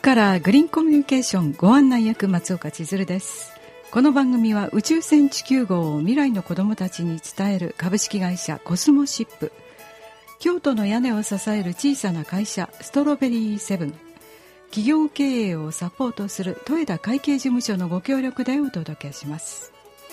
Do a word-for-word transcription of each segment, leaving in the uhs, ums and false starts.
からグリーンコミュニケーションご案内役松岡千鶴です。この番組は宇宙船地球号を未来の子どもたちに伝える株式会社コスモシップ、京都の屋根を支える小さな会社ストロベリーセブン、企業経営をサポートする豊田会計事務所のご協力でお届けします。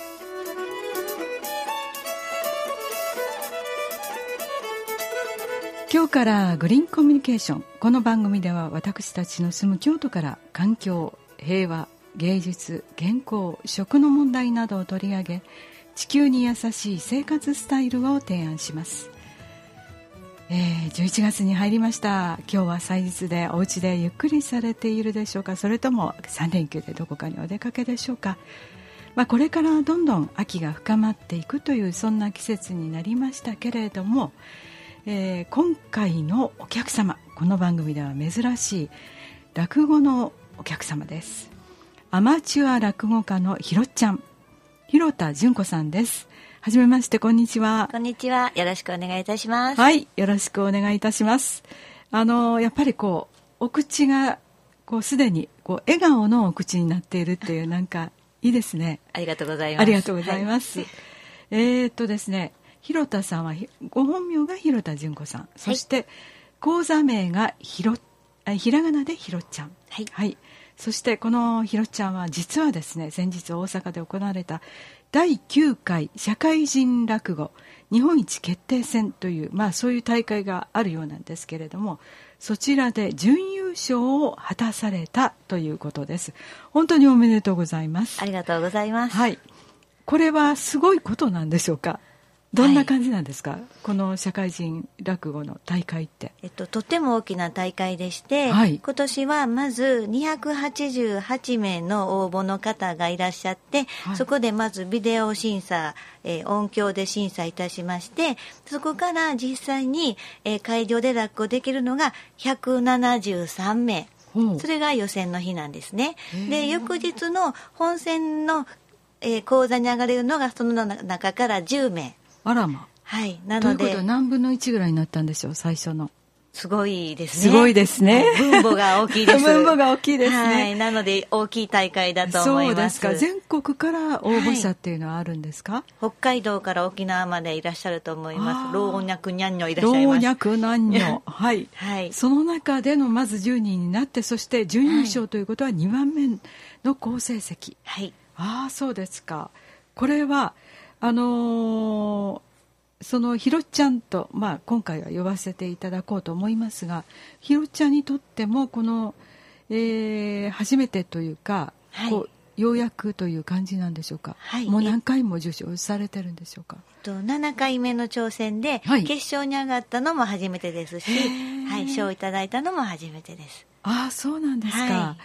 今日からグリーンコミュニケーション。この番組では私たちの住む京都から環境、平和、芸術、健康、食の問題などを取り上げ、地球に優しい生活スタイルを提案します。えー、じゅういちがつに入りました。今日は祭日でお家でゆっくりされているでしょうか、それともさん連休でどこかにお出かけでしょうか。まあ、これからどんどん秋が深まっていくというそんな季節になりましたけれども、えー、今回のお客様、この番組では珍しい落語のお客様です。アマチュア落語家のひろっちゃん、広田純子さんです。はじめまして、こんにちは。 こんにちは、よろしくお願いいたします。 はい、よろしくお願いいたします。あのやっぱりこうお口がこうすでにこう笑顔のお口になっているっていうなんかいいですね。 ありがとうございます。 ありがとうございます、はい、えー、っとですね広田さんはご本名が広田純子さん、そして講座名がひろひらがなでひろっちゃん、はい、はい、そしてこのひろっちゃんは実はですね、先日大阪で行われただいきゅうかい社会人落語日本一決定戦という、まあ、そういう大会があるようなんですけれども、そちらで準優勝を果たされたということです。本当におめでとうございます。 ありがとうございます、 はい、これはすごいことなんでしょうか。どんな感じなんですか、はい、この社会人落語の大会って。 えっと、とても大きな大会でして、 はい、 今年はまずにひゃくはちじゅうはちめいの応募の方がいらっしゃって、はい、そこでまずビデオ審査、えー、音響で審査いたしまして、そこから実際に、えー、会場で落語できるのがひゃくななじゅうさんめい、それが予選の日なんですね。で、翌日の本戦の、えー、講座に上がれるのがその中からじゅうめい。 あらま、 はい、なのでということは何分のいちぐらいになったんでしょう、最初の。 すごいですね。 すごいですね。 分母が大きいです。 分母が大きいですね。 はい、なので大きい大会だと思います。 そうですか。全国から応募者っていうのはあるんですか。はい、 北海道から沖縄までいらっしゃると思います。老若男女いらっしゃいます。 老若男女はい、 はい、 その中でのまずじゅうにんになって、そして準優勝ということはにばんめの好成績。 はい、 ああ、そうですか。これはあのー、そのひろっちゃんと、まあ、今回は呼ばせていただこうと思いますが、ひろっちゃんにとってもこの、えー、初めてというか、はい、こうようやくという感じなんでしょうか。はい、もう何回も受賞されてるんでしょうか。 とななかいめの挑戦で、はい、決勝に上がったのも初めてですし、はい、賞をいただいたのも初めてです。 ああ、そうなんですか。 はい、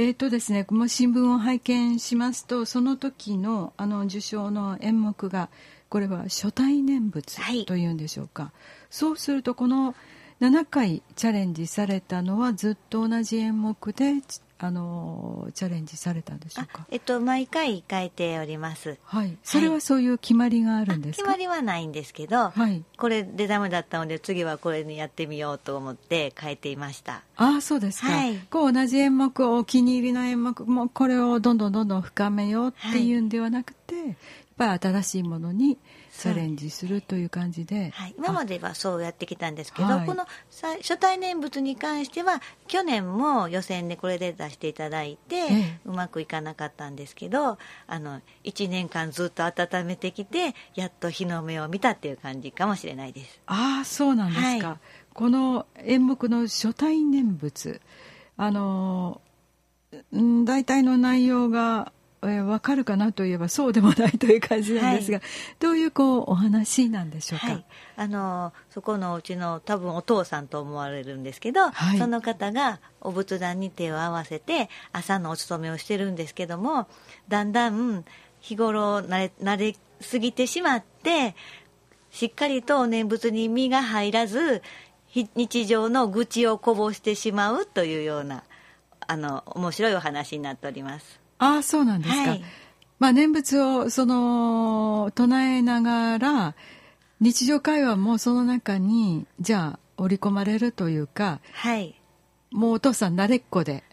えーとですね、もう新聞を拝見しますと、その時のあの受賞の演目が、これは初対念仏というんでしょうか。はい、そうするとこのななかいチャレンジされたのはずっと同じ演目であのチャレンジされたんでしょうか。 えっと、毎回変えております。 はい、それはそういう決まりがあるんですか。 決まりはないんですけど、はい、これでダメだったので次はこれにやってみようと思って変えていました。 ああ、そうですか。はい、こう同じ演目をお気に入りの演目もこれをどんどんどんどん深めようっていうんではなくて、はい、やっぱり新しいものにチャレンジするという感じで、 はい、今まではそうやってきたんですけど、はい、この初対念仏に関しては去年も予選でこれで出していただいて、ええ、うまくいかなかったんですけど、あのいちねんかんずっと温めてきてやっと日の目を見たっていう感じかもしれないです。 ああ、そうなんですか。はい、この演目の初対念仏、あのん大体の内容がえー、分かるかなといえばそうでもないという感じなんですが、はい、どういうこうお話なんでしょうか。はい、 あのそこのうちの多分お父さんと思われるんですけど、はい、その方がお仏壇に手を合わせて朝のお勤めをしてるんですけども、だんだん日頃慣れ、慣れすぎてしまってしっかりとお念仏に身が入らず日常の愚痴をこぼしてしまうというようなあの面白いお話になっております。 ああ、そうなんですか。はい、まあ、念仏をその唱えながら日常会話もその中にじゃあ織り込まれるというか、 はい、 もうお父さん慣れっこで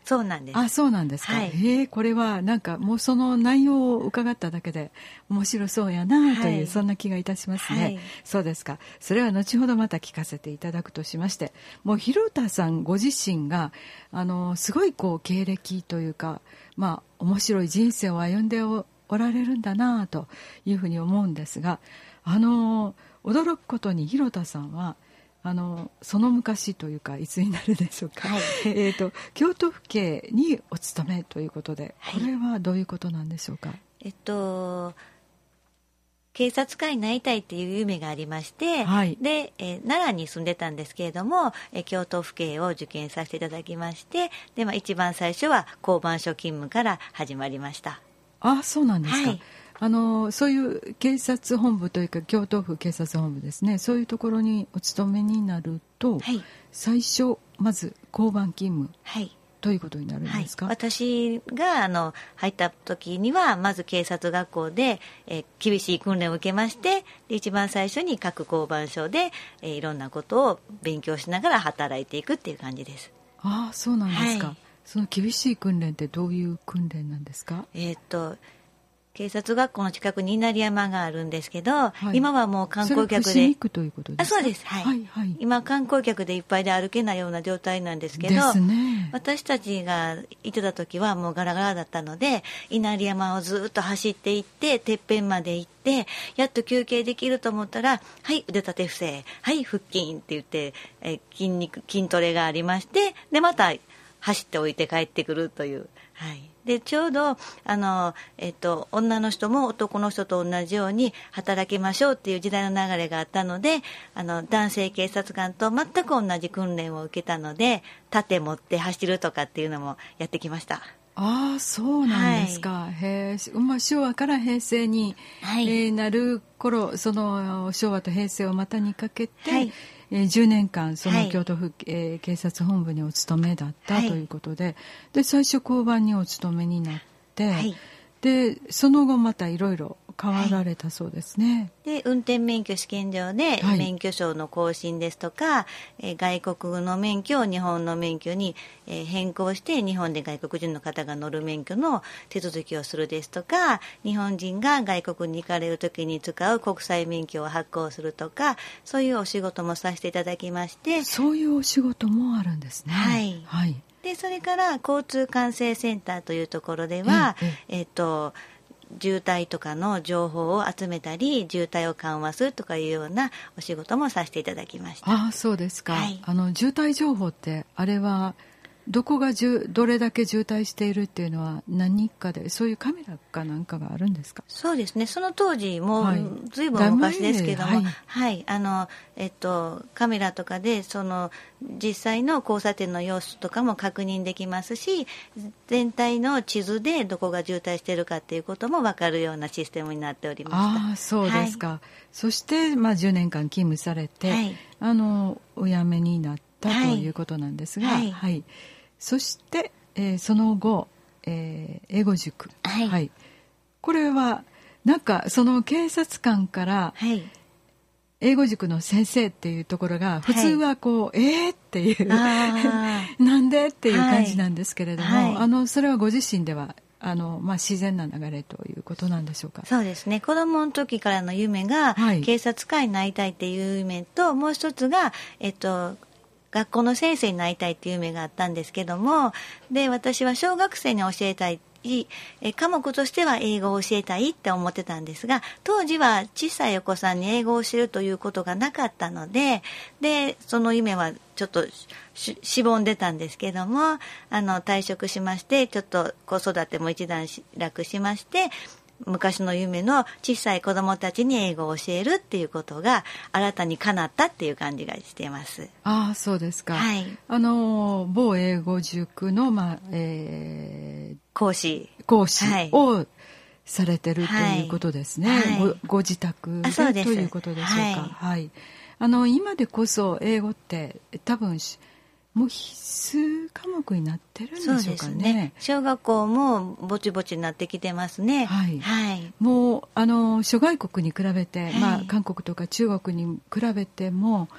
そうなんです。 あ、そうなんですか。はい、へえ、これはなんかもうその内容を伺っただけで面白そうやなという、はい、そんな気がいたしますね。はい、そうですか。それは後ほどまた聞かせていただくとしまして、もう広田さんご自身があのすごいこう経歴というか、まあ面白い人生を歩んで お, おられるんだなというふうに思うんですが、あの驚くことに広田さんはあのその昔というかいつになるでしょうか、はい、えーと京都府警にお勤めということで、これはどういうことなんでしょうか。はい、 えっと警察官になりたいっていう夢がありまして、はい、で、えー、奈良に住んでたんですけれども、えー、京都府警を受験させていただきまして、で、まあ、一番最初は交番所勤務から始まりました。 あ、そうなんですか。はい、あのそういう警察本部というか京都府警察本部ですね、そういうところにお勤めになると、はい、最初まず交番勤務、はい、ということになるんですか。 はい、私があの入った時にはまず警察学校で、えー、厳しい訓練を受けまして、で一番最初に各交番所で、えー、いろんなことを勉強しながら働いていくっていう感じです。 ああ、そうなんですか。はい、その厳しい訓練ってどういう訓練なんですか。 えー、っと警察学校の近くに稲荷山があるんですけど、はい、今はもう観光客で、それ伏見区ということですか。あ、そうです、はいはいはい、今観光客でいっぱいで歩けないような状態なんですけどですね、私たちが行ってた時はもうガラガラだったので、稲荷山をずっと走っていっててっぺんまで行って、やっと休憩できると思ったら、はい腕立て伏せ、はい腹筋って言って、え筋肉筋トレがありまして、でまた走っておいて帰ってくるという、はい、でちょうどあの、えっと、女の人も男の人と同じように働きましょうっていう時代の流れがあったので、あの男性警察官と全く同じ訓練を受けたので、盾持って走るとかっていうのもやってきました。 ああ、そうなんですか。はい、へえ、まあ、昭和から平成に、はい、えー、なる頃、その昭和と平成を股にかけて、はい、えー、じゅうねんかんその京都府、はい、えー、警察本部にお勤めだったということで、はい、で最初交番にお勤めになって、はい、でその後またいろいろ変わられたそうですね。 はい、で運転免許試験場で免許証の更新ですとか、はい、えー、外国の免許を日本の免許に、えー、変更して日本で外国人の方が乗る免許の手続きをするですとか、日本人が外国に行かれる時に使う国際免許を発行するとか、そういうお仕事もさせていただきまして。 そういうお仕事もあるんですね。 はい、はい、でそれから交通管制センターというところでは、えええー、と渋滞とかの情報を集めたり、渋滞を緩和するとかいうようなお仕事もさせていただきました。 ああ、そうですか。はい、あの渋滞情報ってあれはどこがじゅどれだけ渋滞しているっていうのは何かで、そういうカメラかなんかがあるんですか。 そうですね、その当時もうずいぶん昔ですけども、はい、はい、あのえっとカメラとかでその実際の交差点の様子とかも確認できますし、全体の地図でどこが渋滞しているかっていうことも分かるようなシステムになっておりました。 ああ、そうですか。はい、そして、まあ、じゅうねんかん勤務されて、はい、あのお辞めになったということなんですが、はいはいはい、そして、えー、その後、えー、英語塾、はいはい、これはなんかその警察官から、はい、英語塾の先生っていうところが普通はこう、はい、えーっていうなんでっていう感じなんですけれども、はいはい、あのそれはご自身ではあの、まあ、自然な流れということなんでしょうか。 そうですね、子供の時からの夢が、はい、警察官になりたいっていう夢と、もう一つが、えっと学校の先生になりたいっていう夢があったんですけども、で私は小学生に教えたい、え科目としては英語を教えたいって思ってたんですが、当時は小さいお子さんに英語を教えるということがなかったので、でその夢はちょっとししぼんでたんですけども、あの退職しまして、ちょっと子育ても一段落しまして、昔の夢の小さい子どもたちに英語を教えるっていうことが新たに叶ったっていう感じがしています。 ああ、そうですか。はい、あの某英語塾の、まあえー、 講師講師をされてるということですね。はい、ご, ご自宅でということでしょうか。はいはい、あの今でこそ英語って多分もう必須科目になってるんでしょうかね。そうですね、 小学校もぼちぼちになってきてますね。はいはい、 もうあの諸外国に比べて、はい、まあ、韓国とか中国に比べても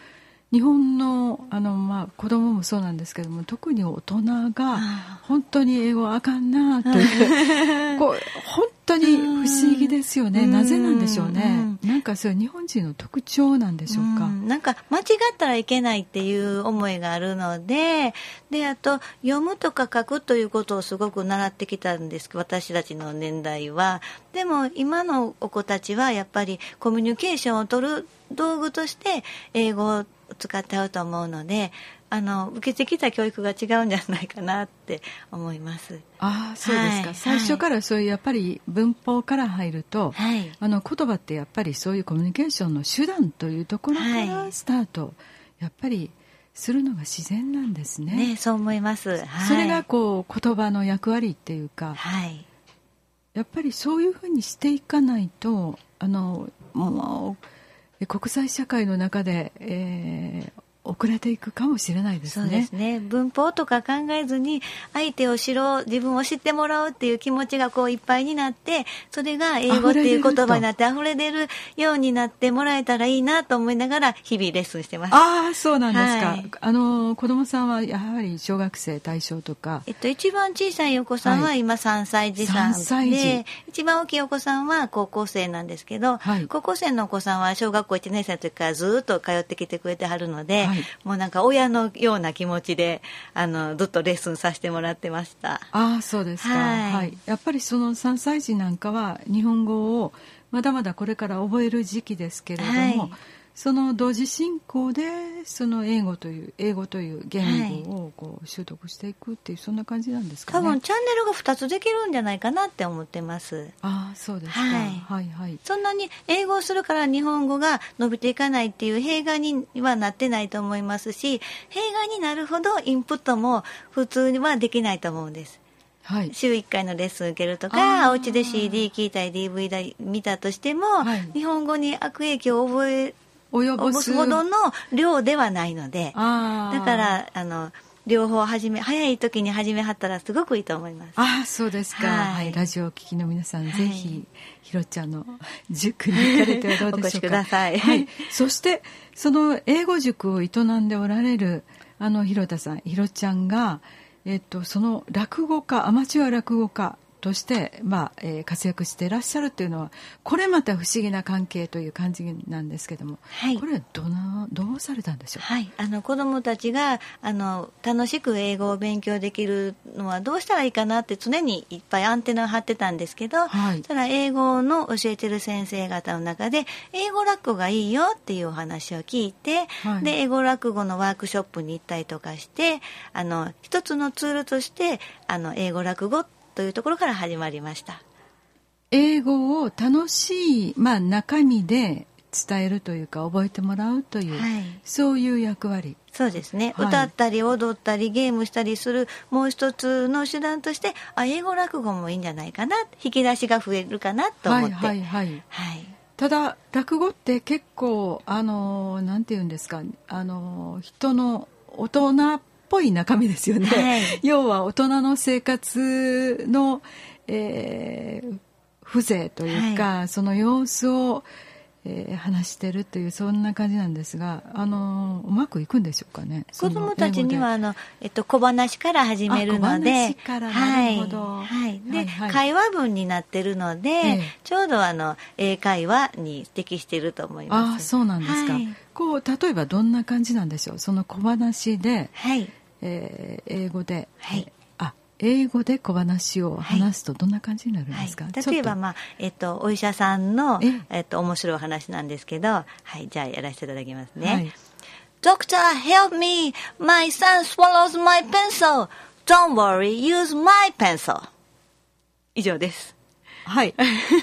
日本の、あの、まあ、子供もそうなんですけども、特に大人が本当に英語あかんなというこう本当に不思議ですよね。なぜなんでしょうね。なんかそれ日本人の特徴なんでしょうか。 うんなんか間違ったらいけないっていう思いがあるので、であと読むとか書くということをすごく習ってきたんですけど、私たちの年代は。でも今のお子たちはやっぱりコミュニケーションを取る道具として英語を使って合うと思うので、あの受けてきた教育が違うんじゃないかなって思います。 ああ、そうですか、はい、最初からそういうやっぱり文法から入ると、はい、あの言葉ってやっぱりそういうコミュニケーションの手段というところからスタート、はい、やっぱりするのが自然なんですね。 ね、そう思います、はい、 それがこう言葉の役割っていうか、はい、やっぱりそういうふうにしていかないと、あのもう国際社会の中で、えー遅れていくかもしれないですね。 そうですね。文法とか考えずに相手を知ろう、自分を知ってもらおうっていう気持ちがこういっぱいになって、それが英語っていう言葉になって溢れ出るようになってもらえたらいいなと思いながら日々レッスンしてます。 ああ、そうなんですか、はい、あの子供さんはやはり小学生対象とか、 えっと、一番小さいお子さんは今さんさい児さんで、さんさい児、一番大きいお子さんは高校生なんですけど、はい、高校生のお子さんは小学校いちねん生の時からずっと通ってきてくれてはるので、はい、もうなんか親のような気持ちであのずっとレッスンさせてもらってました。 ああ、そうですか、はいはい、やっぱりそのさんさい児なんかは日本語をまだまだこれから覚える時期ですけれども、はい、その同時進行でその英語という英語という言語をこう習得していくっていう、そんな感じなんですかね。 多分チャンネルがふたつできるんじゃないかなって思ってます。 ああ、そうですか、はい、はいはい。 そんなに英語をするから日本語が伸びていかないっていう弊害にはなってないと思いますし、弊害になるほどインプットも普通にはできないと思うんです。はい、週いっかいのレッスン受けるとか、お家で シーディー 聞いたり ディーブイディー 見たとしても、はい、日本語に悪影響を覚え及ぼすほどの量ではないので、あだからあの両方始め早い時に始めはったらすごくいいと思います。 ああ、そうですか、はいはい、ラジオを聞きの皆さん、はい、ぜひひろちゃんの塾に行かれてはどうでしょうか。お越しください、はい、そしてその英語塾を営んでおられるあのひろたさん、ひろちゃんが、えっと、その落語家、アマチュア落語家として、まあえー、活躍していらっしゃるというのは、これまた不思議な関係という感じなんですけども、はい、これはどなどうされたんでしょうか。 はい、あの子どもたちがあの楽しく英語を勉強できるのはどうしたらいいかなって常にいっぱいアンテナを張ってたんですけど、はい、それは英語の教えてる先生方の中で英語落語がいいよっていうお話を聞いて、はい、で英語落語のワークショップに行ったりとかして、あの一つのツールとしてあの英語落語というところから始まりました。 英語を楽しい、まあ、中身で伝えるというか覚えてもらうという、はい、そういう役割。 そうですね、はい、歌ったり踊ったりゲームしたりするもう一つの手段として、あ英語落語もいいんじゃないかな、引き出しが増えるかなと思って、はいはいはいはい、 ただ落語って結構あのなんていうんですか、あの人の大人っぽい中身ですよね、はい、要は大人の生活の、えー、風情というか、はい、その様子を、えー、話してるというそんな感じなんですが、あのうまくいくんでしょうかね。 子どもたちにはあの、えっと、小話から始めるので、 小話からなるほど、 はいはいではいはい、会話文になってるので、ええ、ちょうどあの英会話に適していると思います。 あ、そうなんですか、はい、こう例えばどんな感じなんでしょう。その小話で、はいえー、英語で、はい、あ英語で小話を話すとどんな感じになるんですか。はいはい、 例えば、まあえっと、お医者さんのえ、えっと、面白い話なんですけど、はい、じゃあやらせていただきますね。はい、Doctor, help me. My son swallows my pencil. Don't worry, use my pencil. 以上です。 はい。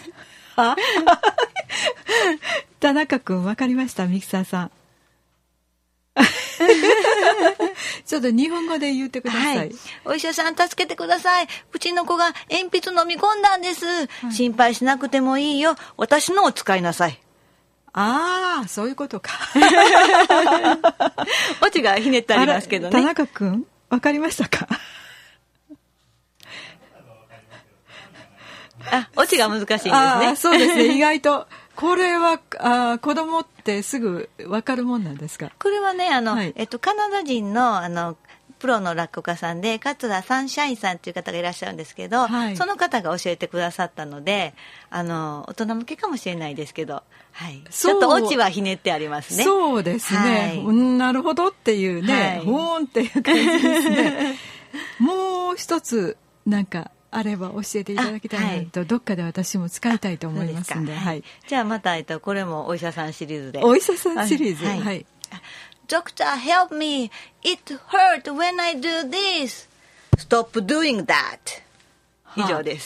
田中君分かりました。ミキサーさん。ちょっと日本語で言ってください。はい、 お医者さん助けてください。うちの子が鉛筆飲み込んだんです、はい、心配しなくてもいいよ。私のを使いなさい。 ああ、そういうことか。 オチがひねってありますけどね。 田中君分かりましたか。 あ、オチが難しいんですね。 あ、そうですね。意外とこれはあ子供ってすぐ分かるもんなんですか？ これはねあの、はい、えっと、カナダ人のあのプロの落語家さんで桂サンシャインさんという方がいらっしゃるんですけど、はい、その方が教えてくださったのであの大人向けかもしれないですけど、はい、ちょっとオチはひねってありますね。 そうですね、はい、なるほどっていうね、はい、ほーんっていう感じですねもう一つなんかあれば教えていただきたいなと、はい、どっかで私も使いたいと思いますんで、はい、 じゃあまた、えっと、これもお医者さんシリーズで。 お医者さんシリーズ、はい、はい、 Doctor, help me. It hurt when I do this. Stop doing that. 以上です。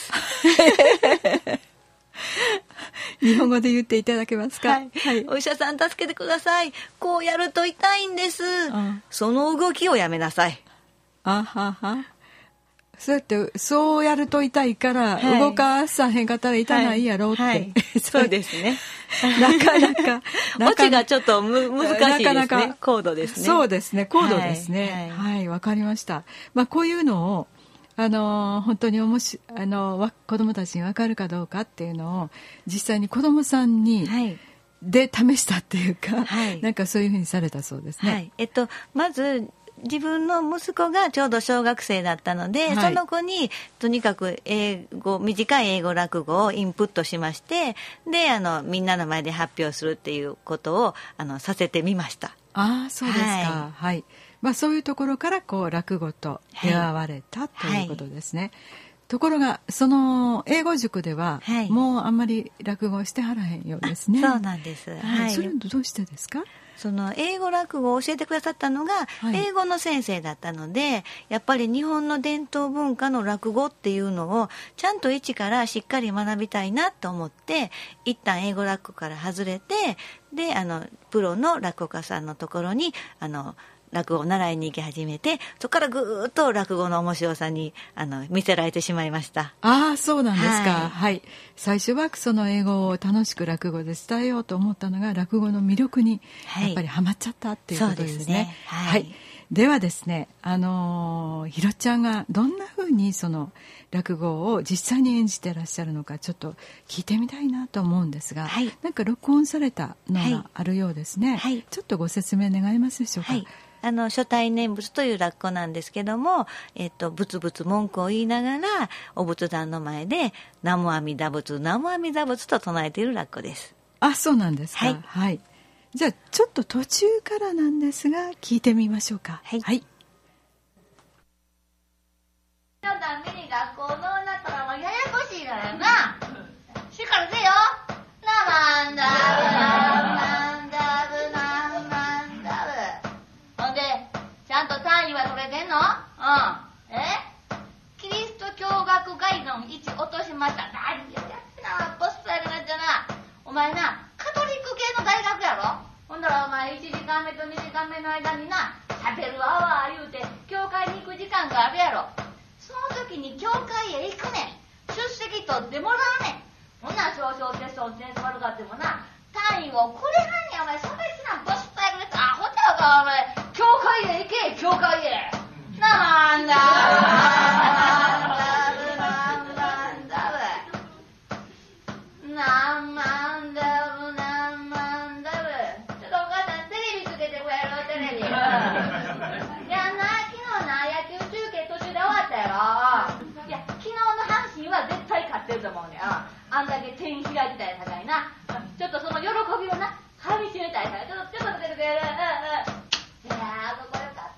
日本語で言っていただけますか？ はい、はい、お医者さん助けてください。こうやると痛いんです。その動きをやめなさい。 あはは。そうやってそうやると痛いから動かさへんかったら痛ないやろって、はいはい、 そうですねなかなかオチがちょっとむ難しいですね。なかなか高度ですね。 そうですね、高度ですね。はい、はい、わかりました。まあこういうのをあの本当におもしあの子どもたちに分かるかどうかっていうのを実際に子どもさんに、はい、で試したっていうか、はい、なんかそういうふうにされたそうですね。 はい、えっとまず自分の息子がちょうど小学生だったので、はい、その子にとにかく英語短い英語落語をインプットしまして、であのみんなの前で発表するっていうことをあのさせてみました。 ああそうですか。はい、はい、まあ、そういうところからこう落語と出会われた、はい、ということですね。はい、ところがその英語塾では、はい、もうあんまり落語をしてはらへんようですね。 そうなんです。 はい、それはどうしてですか？ その英語落語を教えてくださったのが英語の先生だったので、はい、やっぱり日本の伝統文化の落語っていうのをちゃんと一からしっかり学びたいなと思って一旦英語落語から外れて、であのプロの落語家さんのところにあの落語を習いに行き始めて、そこからぐーっと落語の面白さにあの見せられてしまいました。 ああそうなんですか。はい、はい、最初はその英語を楽しく落語で伝えようと思ったのが落語の魅力にやっぱりハマっちゃったっていうことですね。はい、そうですね。はい、はい、ではですね、あのひろちゃんがどんなふうにその落語を実際に演じてらっしゃるのかちょっと聞いてみたいなと思うんですが、はい、なんか録音されたのがあるようですね。はい、ちょっとご説明願えますでしょうか？はい、 あの初対念仏という落語なんですけども、えっと、ぶつぶつ文句を言いながらお仏壇の前で南無阿弥陀仏南無阿弥陀仏と唱えている落語です。 あ、そうなんですか。はい、はい、じゃあちょっと途中からなんですが聞いてみましょうか。はい、はい、 のために学校のなったらややこしいからな。しっかりせよ。なまんだなんだぶなんなんだぶ。ほんでちゃんと単位は取れてんの？うん。え？キリスト教学概論いち落としました。何やってなポストやりましたな。お前なカトリック系の大学やろ。ほんだらお前いちじかんめとにじかんめの間になチャペルアワー言うて教会に行く時間があるやろ。その時に教会へ行くねん。出席取ってもらうねん。ほんなら少々テストの点数悪かってもな単位をくれはんねん。お前それ知らんポストやるやつアホちゃうか。お前教会へ行け教会へ。なんだなんだなんなんだぶなんなんだぶ。ちょっとお母さんテレビつけてくれるテレビ。いやな昨日な野球中継途中で終わったやろ。いや昨日の阪神は絶対勝ってると思うねん。あんだけ点開いてたやさかいな。ちょっとその喜びをなかみしめたいからちょっとちょっとつけてくれる。うんうん。いやーここよかった。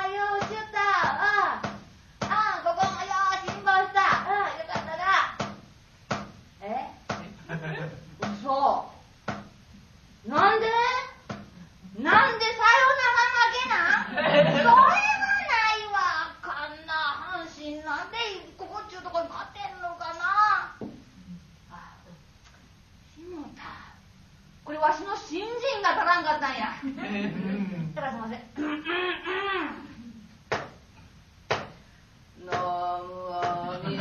よーしよった。ああここもよー辛抱した。うんよかったな。え？嘘。なんで？なんでさよなら負けなん？それはないわ。あんな阪神なんでここっちゅうとこに勝てんのかな。あ、しもた。これわしの新人が足らんかったんや。だからすいません。ナムアミダ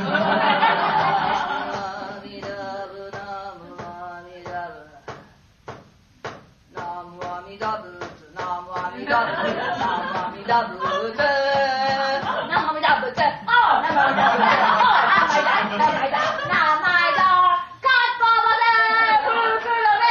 ブナムアミダブナムアミダブナムアミダブナムアミダブナムアミダブナムアミダブナムアミダブナムアミダブ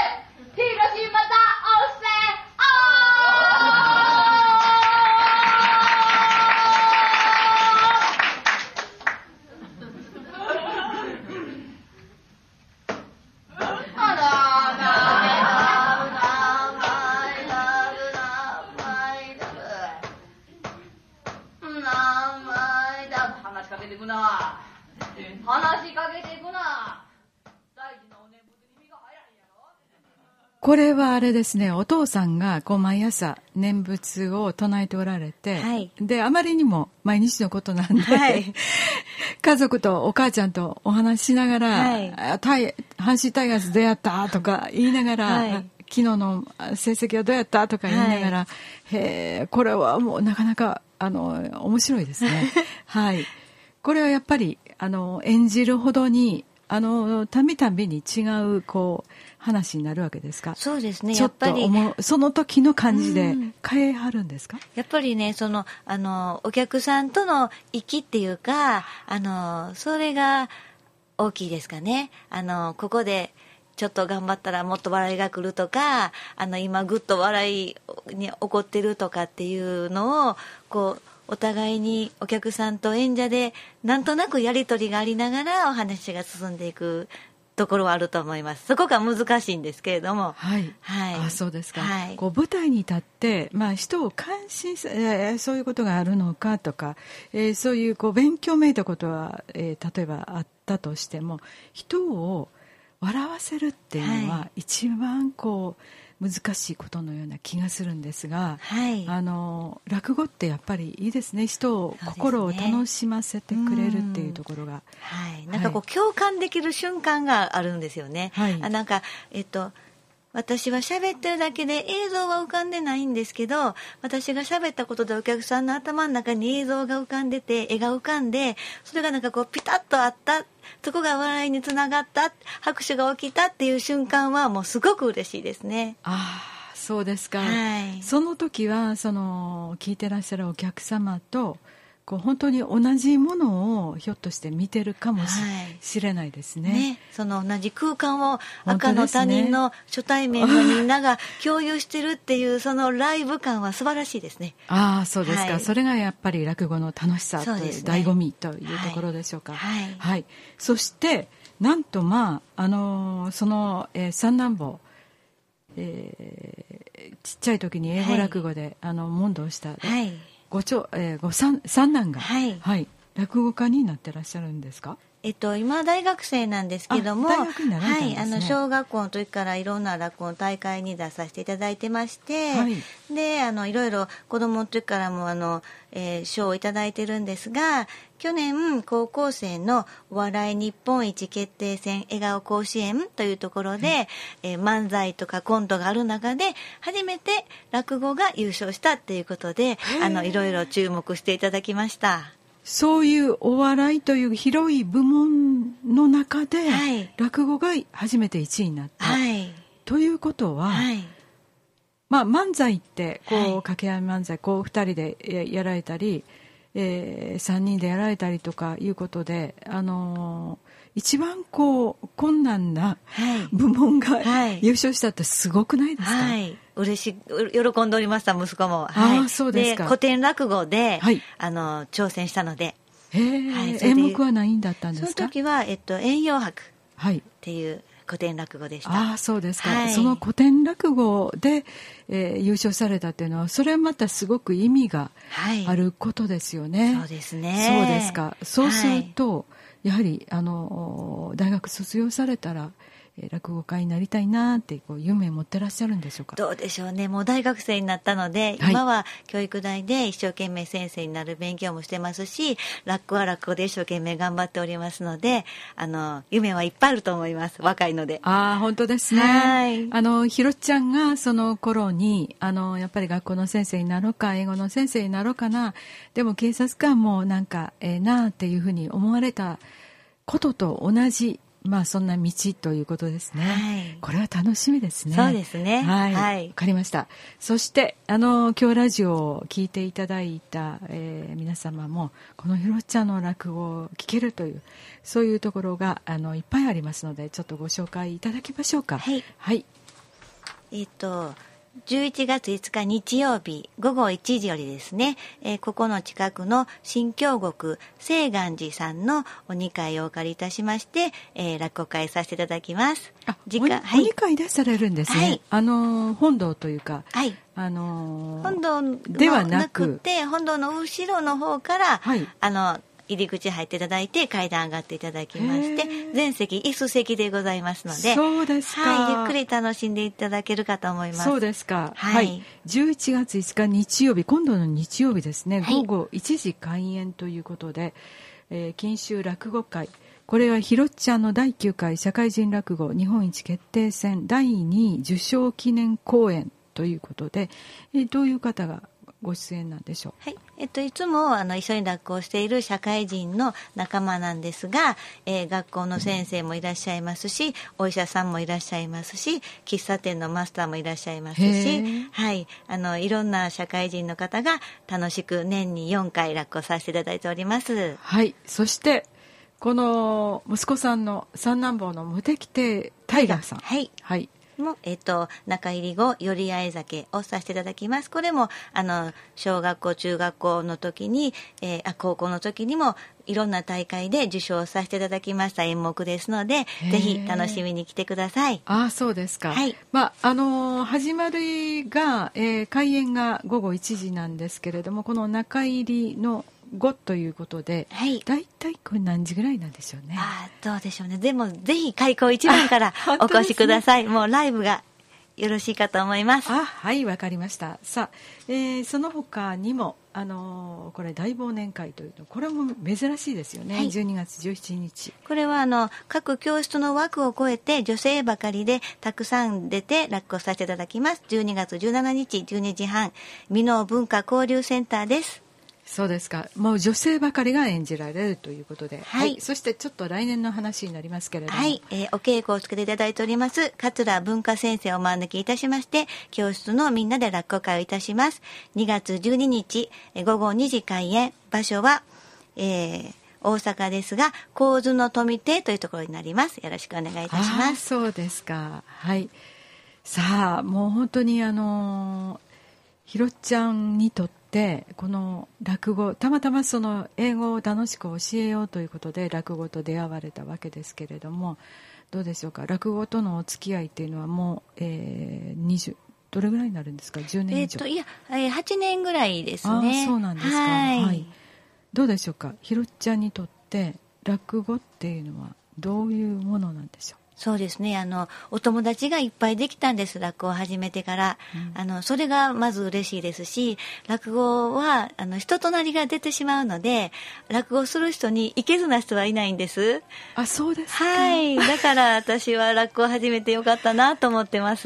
これはあれですね、お父さんがこう毎朝念仏を唱えておられて、はい、であまりにも毎日のことなんで、はい、家族とお母ちゃんとお話ししながら、はい、阪神タイガースどうやったとか言いながら、はい、昨日の成績はどうやったとか言いながら、はい、へー、これはもうなかなかあの面白いですね。はい、これはやっぱりあの演じるほどにあのたびたびに違うこう話になるわけですか。 そうですね。 ちょっとやっぱりその時の感じで変えはるんですか。 やっぱりね、そのあのお客さんとの息っていうか、あのそれが大きいですかね。あのここでちょっと頑張ったらもっと笑いが来るとか、あの今ぐっと笑いに起こってるとかっていうのをこうお互いにお客さんと演者でなんとなくやり取りがありながらお話が進んでいくところはあると思います。そこが難しいんですけれども、 はい、はい、あ、そうですか。 はい、 こう舞台に立って、まあ、人を感心さ、えー、そういうことがあるのかとか、えー、そういうこう勉強めいたことは、えー、例えばあったとしても、人を笑わせるっていうのは一番こう、はい、難しいことのような気がするんですが、はい、あの落語ってやっぱりいいですね。人を、心を楽しませてくれるっていうところが、 はい、なんかこう共感できる瞬間があるんですよね。はい、あなんかえっと私は喋ってるだけで映像は浮かんでないんですけど、私が喋ったことでお客さんの頭の中に映像が浮かんでて、絵が浮かんで、それがなんかこうピタッとあった、そこが笑いにつながった、拍手が起きたっていう瞬間はもうすごく嬉しいですね。 ああ、そうですか。 はい、 その時はその聞いてらっしゃるお客様とこう本当に同じものをひょっとして見てるかも し,、はい、しれないですね。 ね、その同じ空間を赤の他人の初対面のみんなが共有してるっていうそのライブ感は素晴らしいですね。 ああ、そうですか、はい、それがやっぱり落語の楽しさという、ね、醍醐味というところでしょうか。 はいはいはい、そしてなんとまあ、あのー、その、えー、三男坊、えー、ちっちゃい時に英語落語で、はい、あの問答した、はい、ご長、えー、ご三三男が、はいはい、落語家になってらっしゃるんですか。 えっと、今大学生なんですけども、 大学になられたんですね。 はい、あの小学校の時からいろんな落語の大会に出させていただいてまして、はい、であのいろいろ子供の時からもあの、えー、賞をいただいてるんですが、去年高校生のお笑い日本一決定戦笑顔甲子園というところで、はい、えー、漫才とかコントがある中で初めて落語が優勝したっていうことで、あのいろいろ注目していただきました。 そういうお笑いという広い部門の中で、はい、落語が初めていちいになった、はい、ということは、はい、まあ、漫才ってこう、はい、掛け合い漫才こうふたりでやられたり、えー、さんにんでやられたりとかいうことで、あのー、一番こう困難な部門が、はい、優勝したってすごくないですか。 はい、嬉しい、喜んでおりました、息子も。 はい、あ、そうですか。 で古典落語で、はい、あの挑戦したので。 へー、はい、演目は何だったんですか。 その時は、えっと、遠洋博っていう古典落語でした。 ああ、そうですか。はい、その古典落語で、えー、優勝されたっていうのは、それはまたすごく意味があることですよね。 はい、そうですね。 そうですか。そうすると、はい、やはりあの大学卒業されたら落語家になりたいなってこう夢を持ってらっしゃるんでしょうか。 どうでしょうね。もう大学生になったので、はい、今は教育大で一生懸命先生になる勉強もしてますし、落語は落語で一生懸命頑張っておりますので、あの夢はいっぱいあると思います。若いので。 ああ、本当ですね。はい、あのひろちゃんがその頃にあのやっぱり学校の先生になろうか、英語の先生になろうかな、でも警察官もなんかええなっていうふうに思われたことと同じ、まあそんな道ということですね。はい、これは楽しみですね。 そうですね。 はい。はい、わかりました。そしてあの今日ラジオを聞いていただいた、えー、皆様もこのひろちゃんの落語を聞けるというそういうところがあのいっぱいありますので、ちょっとご紹介いただきましょうか。 はい。 はい。 えっと。じゅういちがついつか日曜日ごごいちじよりですね、えー、ここの近くの新京極清願寺さんのおにかいをお借りいたしまして、えー、落語会させていただきます。 あ、時間、はい、おにかいでされるんですね。はい、あの本堂というか、はい、あの本堂ではなくて本堂の後ろの方から、はい、あの入り口入っていただいて階段上がっていただきまして、全席椅子席でございますので、 そうですか、 はい、ゆっくり楽しんでいただけるかと思います。 そうですか、 はい、 はい、じゅういちがついつか日曜日、今度の日曜日ですね、はい、午後いちじ開演ということで、えー、錦秋落語会、これはひろっちゃんのだいきゅうかい社会人落語日本一決定戦だいに受賞記念公演ということで、えー、どういう方がご出演なんでしょう。 はい、えっと、いつもあの一緒に落語をしている社会人の仲間なんですが、えー、学校の先生もいらっしゃいますし、お医者さんもいらっしゃいますし、喫茶店のマスターもいらっしゃいますし、はい、あのいろんな社会人の方が楽しく年によんかい落語させていただいております。 はい、そしてこの息子さんの三男坊の無敵亭タイガーさん、 はい、はい、も、えっと、中入り後寄り合い酒をさせていただきます。これもあの小学校中学校の時に、えー、あ高校の時にもいろんな大会で受賞させていただきました演目ですので、ぜひ楽しみに来てください。 ああ、そうですか。 はい、 まああのー、始まりが、えー、開演がごごいちじなんですけれども、この中入りのごということで、はい、だいたいこれ何時ぐらいなんでしょうね。 あ、どうでしょうね。でもぜひ開校一番からお越しください。ね、もうライブがよろしいかと思います。 あ、はい、わかりました。さあ、えー、その他にもあのー、これ大忘年会というの、これも珍しいですよね。はい、じゅうにがつじゅうしちにち、 これはあの各教室の枠を超えて女性ばかりでたくさん出て落語させていただきます。じゅうにがつじゅうしちにちじゅうにじはん、美濃文化交流センターです。 そうですか。もう女性ばかりが演じられるということで、 はいはい、そしてちょっと来年の話になりますけれども、 はい、えー、お稽古をつけていただいております桂文化先生をお招きいたしまして、教室のみんなで落語会をいたします。にがつじゅうににちごごにじ開演、場所は、えー、大阪ですが高津の富亭というところになります。よろしくお願いいたします。 そうですか。はい。さあ、もう本当にあのひろっちゃんにとってでこの落語、たまたまその英語を楽しく教えようということで落語と出会われたわけですけれども、どうでしょうか。落語とのお付き合いっていうのはもう、えー、にじゅうどれぐらいになるんですか。じゅうねん以上。 えー、といや、えー、はちねんぐらいですね。 あ、そうなんですか。 はい、 はい、どうでしょうか。ひろっちゃんにとって落語っていうのはどういうものなんでしょう。 そうですね、あのお友達がいっぱいできたんです。落語を始めてから、うん、あのそれがまず嬉しいですし、落語はあの人となりが出てしまうので、落語する人にいけずな人はいないんです。 あ、そうですか。 はい、だから私は落語を始めてよかったなと思ってます。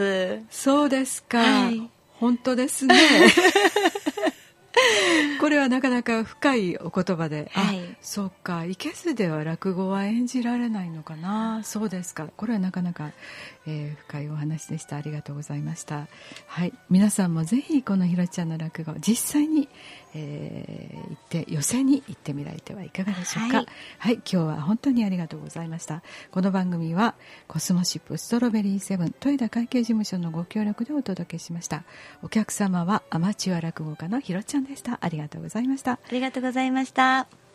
そうですか、 はい、 本当ですねこれはなかなか深いお言葉で、はい、あ、そうか、いけずでは落語は演じられないのかな。そうですか。これはなかなか、えー、深いお話でした。ありがとうございました。はい、皆さんもぜひこのひろちゃんの落語実際に、えー、行って寄席に行ってみられてはいかがでしょうか。はい、はい、今日は本当にありがとうございました。この番組はコスモシップストロベリーセブン豊田会計事務所のご協力でお届けしました。お客様はアマチュア落語家のひろちゃんでした。ありがとうございました。 ありがとうございました。